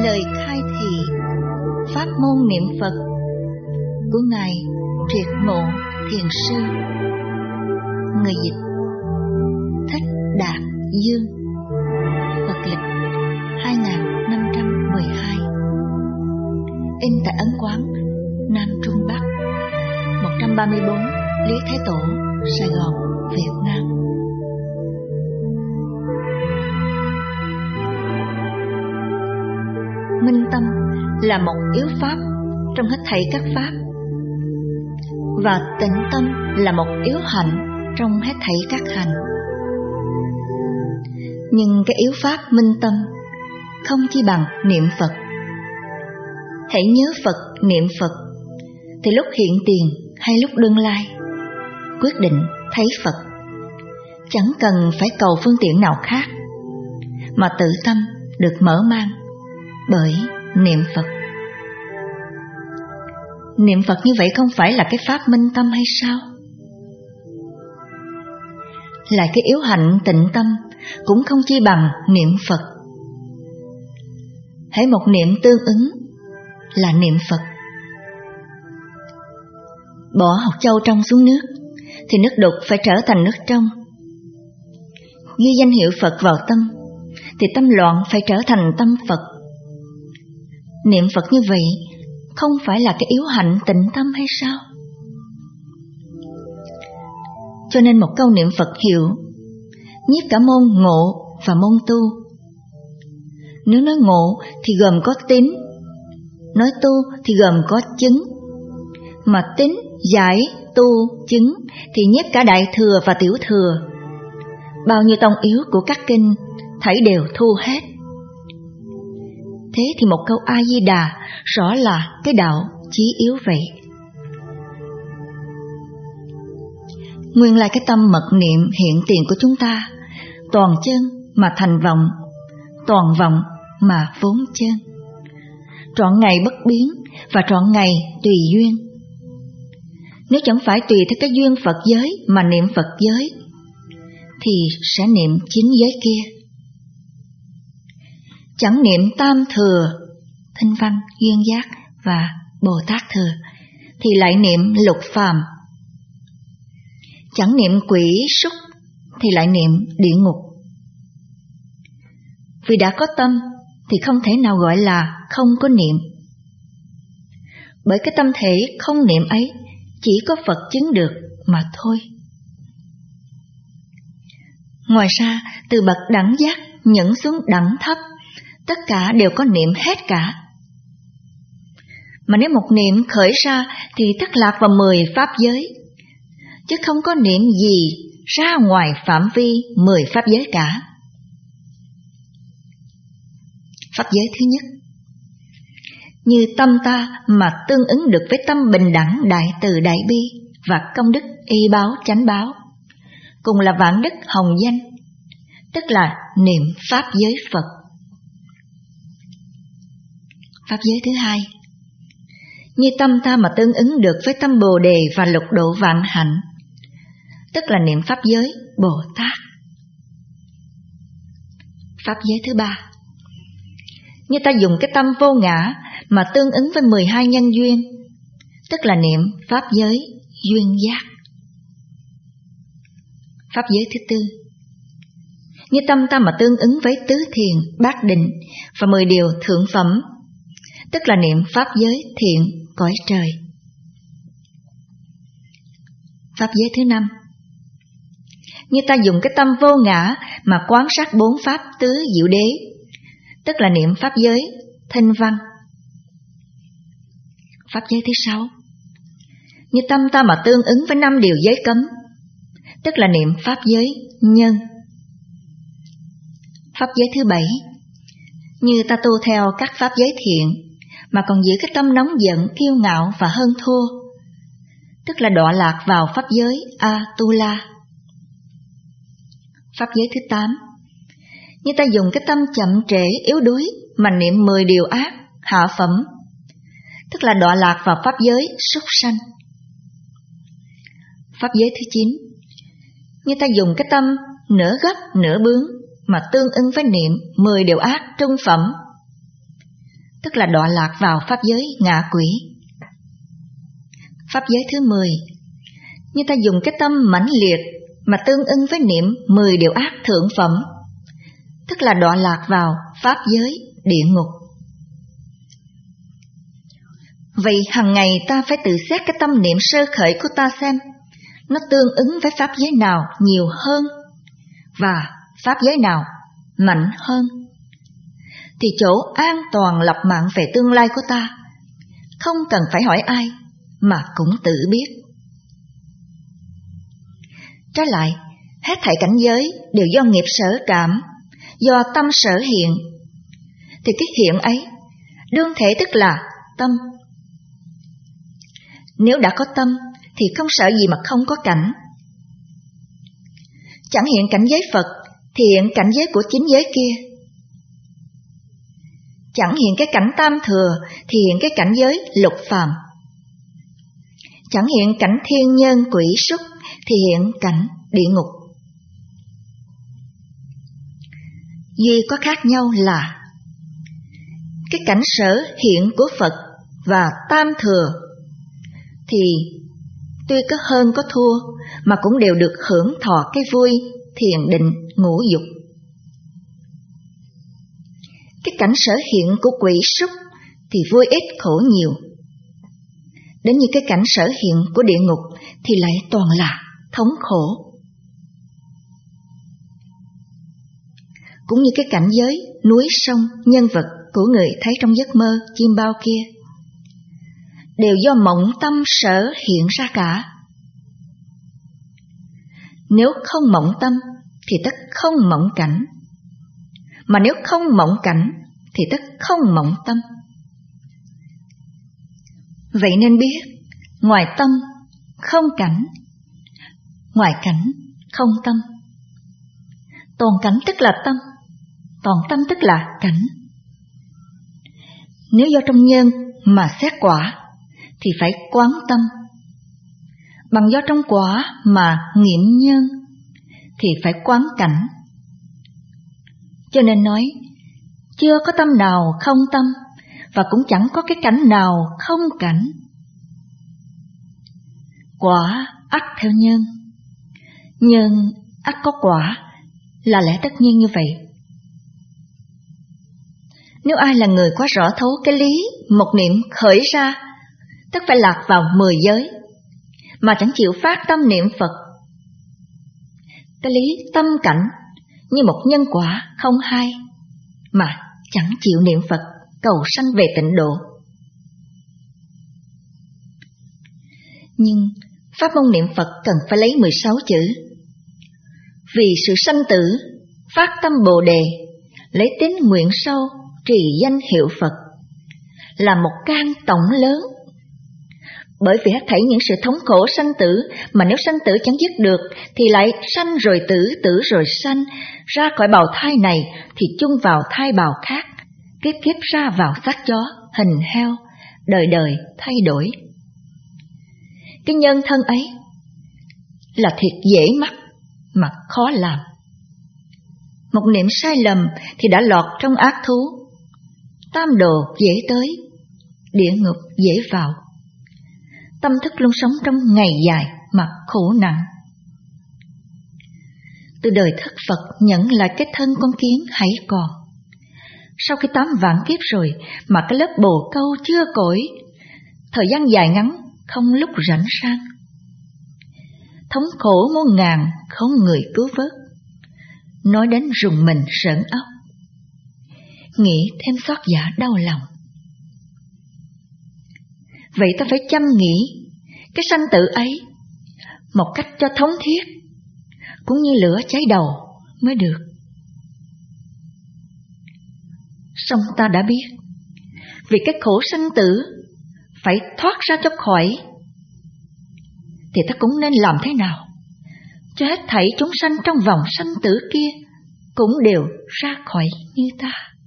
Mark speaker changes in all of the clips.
Speaker 1: lời khai thị pháp môn niệm Phật của Ngài Triệt Ngộ Thiền Sư, người dịch Thích Đạt Dương, Phật lịch 2512, in tại Ấn Quán, Nam Trung Bắc, 134 Lý Thái Tổ, Sài Gòn, Việt Nam. Minh tâm là một yếu pháp trong hết thảy các pháp, và tĩnh tâm là một yếu hạnh trong hết thảy các hành. Nhưng cái yếu pháp minh tâm không chi bằng niệm Phật. Hãy nhớ Phật, niệm Phật, thì lúc hiện tiền hay lúc đương lai, quyết định thấy Phật, chẳng cần phải cầu phương tiện nào khác, mà tự tâm được mở mang bởi niệm Phật. Niệm Phật như vậy không phải là cái pháp minh tâm hay sao? Lại cái yếu hạnh tịnh tâm cũng không chi bằng niệm Phật. Hễ một niệm tương ứng là niệm Phật. Bỏ hột châu trong xuống nước thì nước đục phải trở thành nước trong. Ghi danh hiệu Phật vào tâm thì tâm loạn phải trở thành tâm Phật. Niệm Phật như vậy không phải là cái yếu hạnh tịnh tâm hay sao? Cho nên một câu niệm Phật hiệu nhiếp cả môn ngộ và môn tu. Nếu nói ngộ thì gồm có tín, nói tu thì gồm có chứng. Mà tín, giải, tu, chứng thì nhiếp cả đại thừa và tiểu thừa. Bao nhiêu tông yếu của các kinh thảy đều thu hết. Thế thì một câu A-di-đà rõ là cái đạo chí yếu vậy. Nguyên lai cái tâm mật niệm hiện tiền của chúng ta toàn chân mà thành vọng, toàn vọng mà vốn chân, trọn ngày bất biến và trọn ngày tùy duyên. Nếu chẳng phải tùy theo cái duyên Phật giới mà niệm Phật giới, thì sẽ niệm chính giới kia. Chẳng niệm tam thừa, thanh văn, duyên giác và Bồ Tát thừa, thì lại niệm lục phàm. Chẳng niệm quỷ súc thì lại niệm địa ngục. Vì đã có tâm thì không thể nào gọi là không có niệm. Bởi cái tâm thể không niệm ấy chỉ có Phật chứng được mà thôi. Ngoài ra, từ bậc đẳng giác nhẫn xuống đẳng thấp, tất cả đều có niệm hết cả. Mà nếu một niệm khởi ra thì thất lạc vào 10 pháp giới, chứ không có niệm gì ra ngoài phạm vi 10 pháp giới cả. Pháp giới thứ nhất, như tâm ta mà tương ứng được với tâm bình đẳng đại từ đại bi và công đức y báo chánh báo, cùng là vạn đức hồng danh, tức là niệm pháp giới Phật. Pháp giới thứ hai, như tâm ta mà tương ứng được với tâm Bồ Đề và lục độ vạn hạnh, tức là niệm pháp giới Bồ Tát. Pháp giới thứ ba, như ta dùng cái tâm vô ngã mà tương ứng với 12 nhân duyên, tức là niệm pháp giới duyên giác. Pháp giới thứ tư, như tâm ta mà tương ứng với tứ thiền, bát định và 10 điều thượng phẩm, tức là niệm pháp giới thiện cõi trời. Pháp giới thứ năm, như ta dùng cái tâm vô ngã mà quán sát 4 pháp tứ diệu đế, tức là niệm pháp giới thanh văn. Pháp giới thứ sáu, như tâm ta mà tương ứng với 5 điều giới cấm, tức là niệm pháp giới nhân. Pháp giới thứ bảy, như ta tu theo các pháp giới thiện mà còn giữ cái tâm nóng giận, kiêu ngạo và hơn thua, tức là đọa lạc vào pháp giới A-tu-la. Pháp giới thứ 8, như ta dùng cái tâm chậm trễ, yếu đuối mà niệm 10 điều ác, hạ phẩm, tức là đọa lạc vào pháp giới súc sanh. Pháp giới thứ 9, như ta dùng cái tâm nửa gấp nửa bướng mà tương ứng với niệm 10 điều ác trung phẩm, tức là đọa lạc vào pháp giới ngạ quỷ. Pháp giới thứ 10, như ta dùng cái tâm mãnh liệt mà tương ưng với niệm 10 điều ác thượng phẩm, tức là đọa lạc vào pháp giới địa ngục. Vậy hàng ngày ta phải tự xét cái tâm niệm sơ khởi của ta xem nó tương ứng với pháp giới nào nhiều hơn và pháp giới nào mạnh hơn, thì chỗ an toàn lập mạng về tương lai của ta không cần phải hỏi ai mà cũng tự biết. Trái lại, hết thảy cảnh giới đều do nghiệp sở cảm, do tâm sở hiện, thì cái hiện ấy đương thể tức là tâm. Nếu đã có tâm thì không sợ gì mà không có cảnh. Chẳng hiện cảnh giới Phật thì hiện cảnh giới của chính giới kia. Chẳng hiện cái cảnh tam thừa thì hiện cái cảnh giới lục phàm. Chẳng hiện cảnh thiên nhân quỷ súc thì hiện cảnh địa ngục. Duy có khác nhau là cái cảnh sở hiện của Phật và tam thừa thì tuy có hơn có thua mà cũng đều được hưởng thọ cái vui thiền định ngũ dục. Cái cảnh sở hiện của quỷ súc thì vui ít khổ nhiều. Đến như cái cảnh sở hiện của địa ngục thì lại toàn là thống khổ. Cũng như cái cảnh giới núi sông nhân vật của người thấy trong giấc mơ chim bao kia, đều do mộng tâm sở hiện ra cả. Nếu không mộng tâm thì tất không mộng cảnh, mà nếu không mộng cảnh thì tất không mộng tâm. Vậy nên biết, ngoài tâm không cảnh, ngoài cảnh không tâm. Toàn cảnh tức là tâm, toàn tâm tức là cảnh. Nếu do trong nhân mà xét quả thì phải quán tâm, bằng do trong quả mà nghiệm nhân thì phải quán cảnh. Cho nên nói, chưa có tâm nào không tâm, và cũng chẳng có cái cảnh nào không cảnh. Quả ắt theo nhân, nhân ắt có quả, là lẽ tất nhiên như vậy. Nếu ai là người quá rõ thấu cái lý một niệm khởi ra, tất phải lạc vào 10 giới, mà chẳng chịu phát tâm niệm Phật. Cái lý tâm cảnh như một nhân quả không hai, mà chẳng chịu niệm Phật cầu sanh về tịnh độ. Nhưng pháp môn niệm Phật cần phải lấy 16 chữ. Vì sự sanh tử, phát tâm Bồ Đề, lấy tín nguyện sâu, trì danh hiệu Phật, là một can tổng lớn. Bởi vì hết thảy những sự thống khổ sanh tử, mà nếu sanh tử chẳng dứt được thì lại sanh rồi tử, tử rồi sanh, ra khỏi bào thai này thì chung vào thai bào khác, kiếp kiếp ra vào xác chó, hình heo, đời đời thay đổi. Cái nhân thân ấy là thiệt dễ mắc mà khó làm. Một niệm sai lầm thì đã lọt trong ác thú, tam đồ dễ tới, địa ngục dễ vào. Tâm thức luôn sống trong ngày dài mà khổ nặng. Từ đời thức Phật nhận lại cái thân con kiến hãy còn. Sau khi 8 vạn kiếp rồi mà cái lớp bồ câu chưa cỗi, thời gian dài ngắn không lúc rảnh sang. Thống khổ muôn ngàn không người cứu vớt, nói đến rùng mình sởn óc, nghĩ thêm xót dạ đau lòng. Vậy ta phải chăm nghĩ cái sanh tử ấy một cách cho thống thiết, cũng như lửa cháy đầu mới được. Song ta đã biết, vì cái khổ sanh tử phải thoát ra cho khỏi, thì ta cũng nên làm thế nào cho hết thảy chúng sanh trong vòng sanh tử kia cũng đều ra khỏi như ta.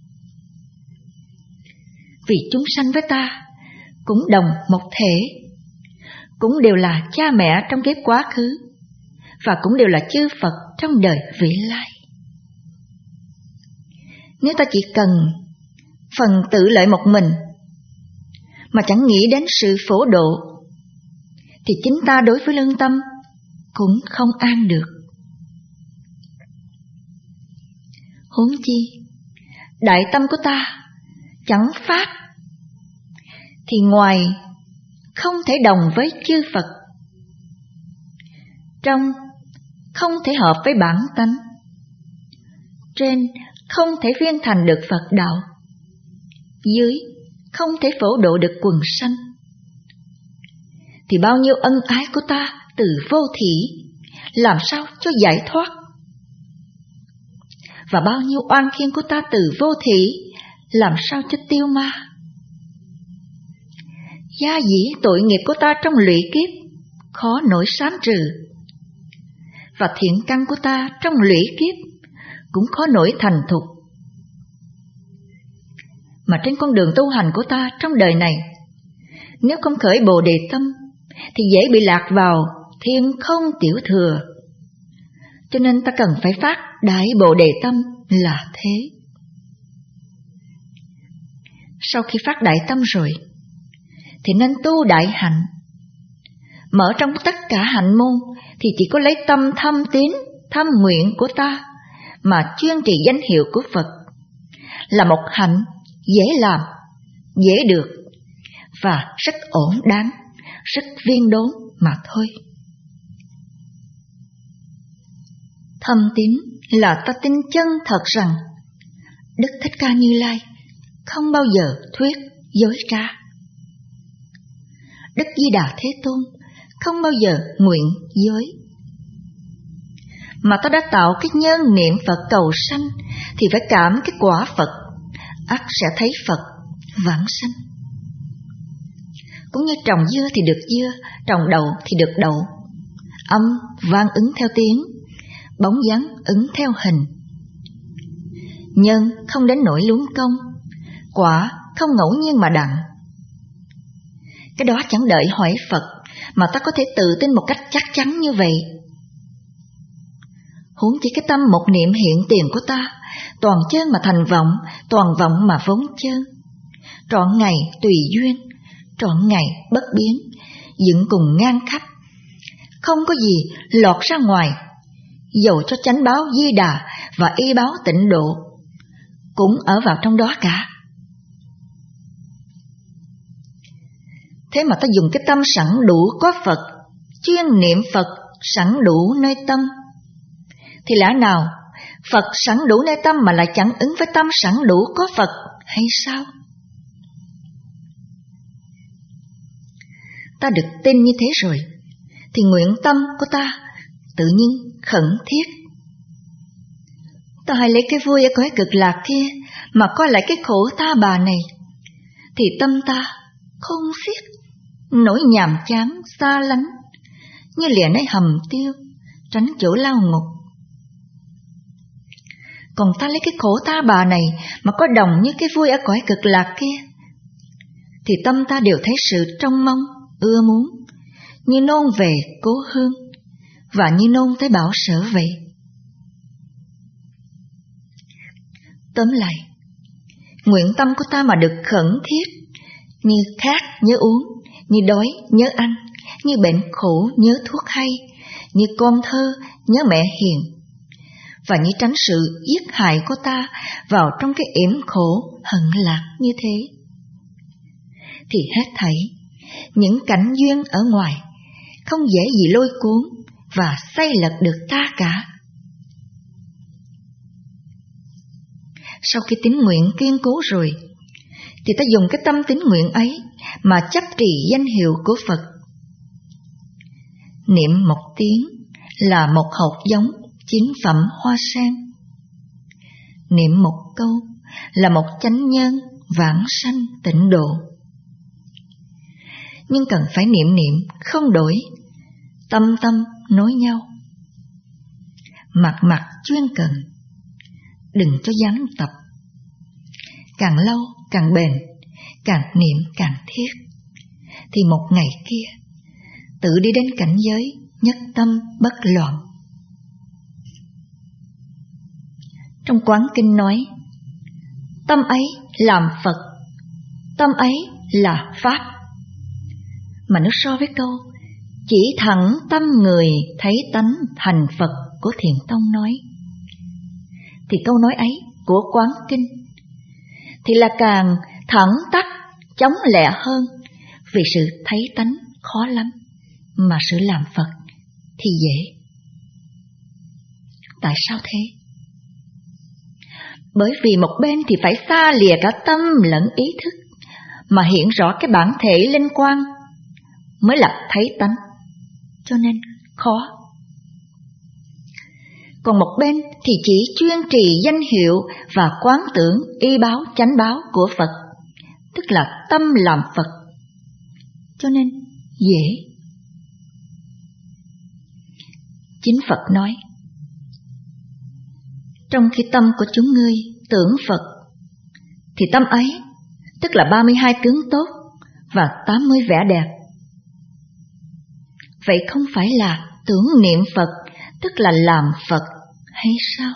Speaker 1: Vì chúng sanh với ta cũng đồng một thể, cũng đều là cha mẹ trong kiếp quá khứ, và cũng đều là chư Phật trong đời vị lai. Nếu ta chỉ cần phần tự lợi một mình, mà chẳng nghĩ đến sự phổ độ, thì chính ta đối với lương tâm cũng không an được. Huống chi, đại tâm của ta chẳng phát, thì ngoài không thể đồng với chư Phật, trong không thể hợp với bản tánh, trên không thể viên thành được Phật đạo, dưới không thể phổ độ được quần sanh, thì bao nhiêu ân ái của ta từ vô thỉ làm sao cho giải thoát, và bao nhiêu oan khiên của ta từ vô thỉ làm sao cho tiêu ma. Gia dĩ tội nghiệp của ta trong lụy kiếp khó nổi sám trừ, và thiện căn của ta trong lũy kiếp cũng khó nổi thành thục. Mà trên con đường tu hành của ta trong đời này, nếu không khởi Bồ Đề tâm thì dễ bị lạc vào thiên không tiểu thừa. Cho nên ta cần phải phát Đại Bồ Đề tâm là thế. Sau khi phát đại tâm rồi thì nên tu đại hạnh. Mở trong tất cả hạnh môn thì chỉ có lấy tâm thâm tín, thâm nguyện của ta mà chuyên trì danh hiệu của Phật, là một hạnh dễ làm, dễ được và rất ổn đáng, rất viên đốn mà thôi. Thâm tín là ta tin chân thật rằng Đức Thích Ca Như Lai không bao giờ thuyết dối trá. Đức Di Đà Thế Tôn không bao giờ nguyện dối. Mà ta đã tạo cái nhân niệm Phật cầu sanh thì phải cảm cái quả Phật, ắt sẽ thấy Phật vãng sanh. Cũng như trồng dưa thì được dưa, trồng đậu thì được đậu. Âm vang ứng theo tiếng, bóng dáng ứng theo hình. Nhân không đến nỗi luống công, quả không ngẫu nhiên mà đặng. Cái đó chẳng đợi hỏi Phật mà ta có thể tự tin một cách chắc chắn như vậy. Huống chỉ cái tâm một niệm hiện tiền của ta, toàn chân mà thành vọng, toàn vọng mà vốn chân. Trọn ngày tùy duyên, trọn ngày bất biến, dựng cùng ngang khắp, không có gì lọt ra ngoài. Dầu cho chánh báo Di Đà và y báo Tịnh Độ cũng ở vào trong đó cả. Thế mà ta dùng cái tâm sẵn đủ có Phật, chuyên niệm Phật sẵn đủ nơi tâm, thì lẽ nào Phật sẵn đủ nơi tâm mà lại chẳng ứng với tâm sẵn đủ có Phật hay sao? Ta được tin như thế rồi thì nguyện tâm của ta tự nhiên khẩn thiết. Ta hãy lấy cái vui ở cõi cực lạc kia mà coi lại cái khổ ta bà này, thì tâm ta không xiết, nỗi nhàm chán xa lánh, như lìa nơi hầm tiêu, tránh chỗ lao ngục. Còn ta lấy cái khổ ta bà này mà có đồng như cái vui ở cõi cực lạc kia, thì tâm ta đều thấy sự trông mong, ưa muốn, như nôn về cố hương, và như nôn tới bảo sở vậy. Tóm lại, nguyện tâm của ta mà được khẩn thiết, như khát nhớ uống, như đói nhớ ăn, như bệnh khổ nhớ thuốc hay, như con thơ nhớ mẹ hiền, và như tránh sự giết hại của ta vào trong cái yểm khổ hận lạc như thế, thì hết thảy những cảnh duyên ở ngoài không dễ gì lôi cuốn và xây lật được ta cả. Sau khi tín nguyện kiên cố rồi, thì ta dùng cái tâm tín nguyện ấy mà chấp trì danh hiệu của Phật. Niệm một tiếng là một hột giống chín phẩm hoa sen. Niệm một câu là một chánh nhân vãng sanh tịnh độ. Nhưng cần phải niệm không đổi, tâm tâm nối nhau, mặt mặt chuyên cần, đừng cho gián tập. Càng lâu càng bền, càng niệm càng thiết, thì một ngày kia tự đi đến cảnh giới nhất tâm bất loạn. Trong Quán Kinh nói, tâm ấy làm Phật, tâm ấy là Pháp. Mà nếu so với câu chỉ thẳng tâm người thấy tánh thành Phật của Thiền Tông nói, thì câu nói ấy của Quán Kinh thì là càng thẳng tắc, chóng lẹ hơn, vì sự thấy tánh khó lắm, mà sự làm Phật thì dễ. Tại sao thế? Bởi vì một bên thì phải xa lìa cả tâm lẫn ý thức, mà hiện rõ cái bản thể linh quang mới là thấy tánh, cho nên khó. Còn một bên thì chỉ chuyên trì danh hiệu và quán tưởng y báo chánh báo của Phật, tức là tâm làm Phật, cho nên dễ. Chính Phật nói, trong khi tâm của chúng ngươi tưởng Phật, thì tâm ấy, tức là 32 tướng tốt và 80 vẻ đẹp. Vậy không phải là tưởng niệm Phật, tức là làm Phật hay sao?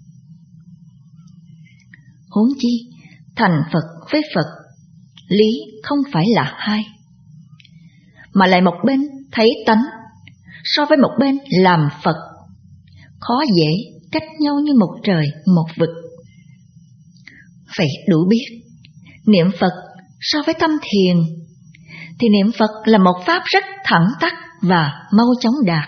Speaker 1: Huống chi, thành Phật với Phật, lý không phải là hai, mà lại một bên thấy tánh, so với một bên làm Phật, khó dễ cách nhau như một trời một vực. Vậy đủ biết, niệm Phật so với tâm thiền, thì niệm Phật là một pháp rất thẳng tắc và mau chóng đạt.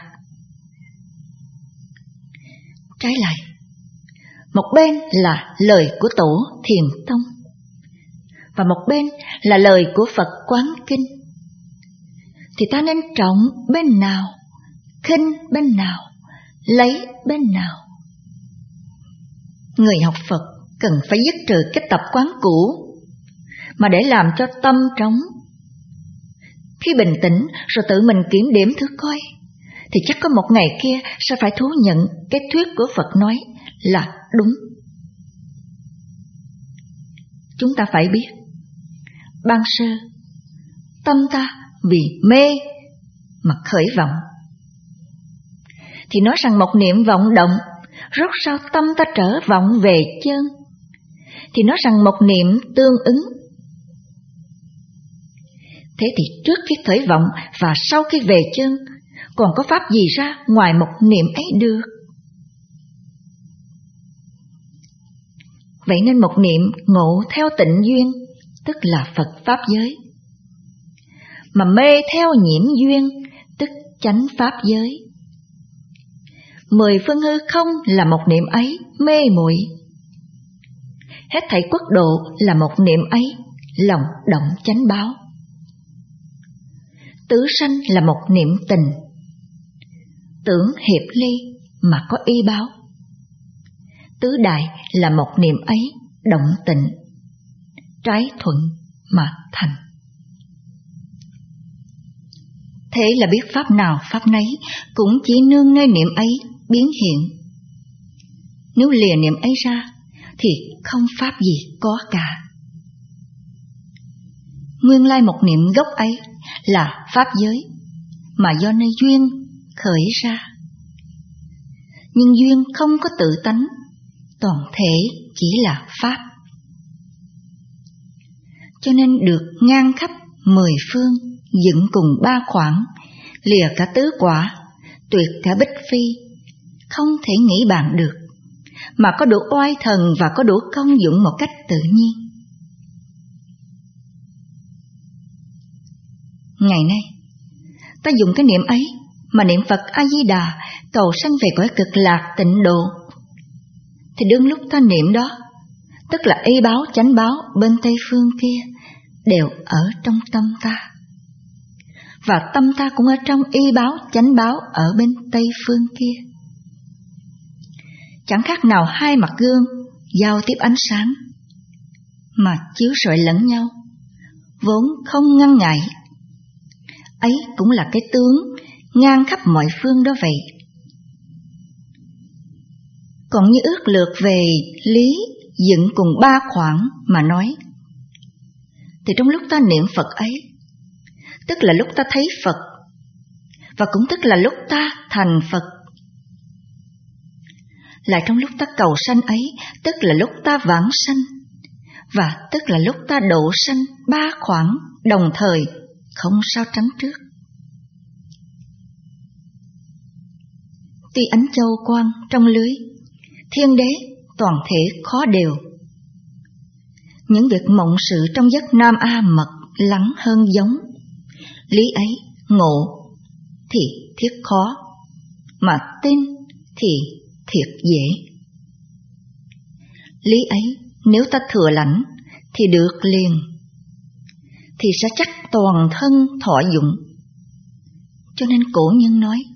Speaker 1: Trái lại, một bên là lời của Tổ Thiền Tông, và một bên là lời của Phật Quán Kinh, thì ta nên trọng bên nào, khinh bên nào, lấy bên nào? Người học Phật cần phải dứt trừ cái tập quán cũ, mà để làm cho tâm trống. Khi bình tĩnh rồi tự mình kiểm điểm thử coi, thì chắc có một ngày kia sẽ phải thú nhận cái thuyết của Phật nói là đúng. Chúng ta phải biết, ban sơ tâm ta vì mê mà khởi vọng, thì nói rằng một niệm vọng động, rốt sao tâm ta trở vọng về chân, thì nói rằng một niệm tương ứng. Thế thì trước khi khởi vọng và sau khi về chân, còn có pháp gì ra ngoài một niệm ấy được? Vậy nên một niệm ngộ theo tịnh duyên, tức là Phật Pháp giới, mà mê theo nhiễm duyên, tức chánh Pháp giới. 10 phương hư không là một niệm ấy mê muội, hết thảy quốc độ là một niệm ấy lòng động chánh báo. Tứ sanh là một niệm tình, tưởng hiệp ly mà có y báo. Tứ đại là một niệm ấy động tịnh, trái thuận mà thành. Thế là biết pháp nào pháp nấy cũng chỉ nương nơi niệm ấy biến hiện. Nếu lìa niệm ấy ra thì không pháp gì có cả. Nguyên lai một niệm gốc ấy là pháp giới, mà do nơi duyên khởi ra. Nhưng duyên không có tự tánh, toàn thể chỉ là pháp. Cho nên được ngang khắp 10 phương, dựng cùng 3 khoảng, lìa cả tứ quả, tuyệt cả bích phi, không thể nghĩ bàn được, mà có đủ oai thần và có đủ công dụng một cách tự nhiên. Ngày nay, ta dùng cái niệm ấy mà niệm Phật A-di-đà cầu sanh về cõi cực lạc tịnh độ, thì đương lúc ta niệm đó, tức là y báo chánh báo bên Tây phương kia đều ở trong tâm ta, và tâm ta cũng ở trong y báo chánh báo ở bên Tây phương kia. Chẳng khác nào hai mặt gương giao tiếp ánh sáng, mà chiếu rọi lẫn nhau, vốn không ngăn ngại. Ấy cũng là cái tướng ngang khắp mọi phương đó vậy. Còn như ước lược về lý dựng cùng 3 khoảng mà nói, thì trong lúc ta niệm Phật ấy, tức là lúc ta thấy Phật, và cũng tức là lúc ta thành Phật. Lại trong lúc ta cầu sanh ấy, tức là lúc ta vãng sanh, và tức là lúc ta độ sanh ba khoảng đồng thời, không sao tránh trước. Tuy ánh châu quang trong lưới, thiên đế toàn thể khó đều. Những việc mộng sự trong giấc nam a mật lắng hơn giống. Lý ấy ngộ thì thiết khó, mà tin thì thiệt dễ. Lý ấy nếu ta thừa lãnh thì được liền, thì sẽ chắc toàn thân thọ dụng. Cho nên cổ nhân nói,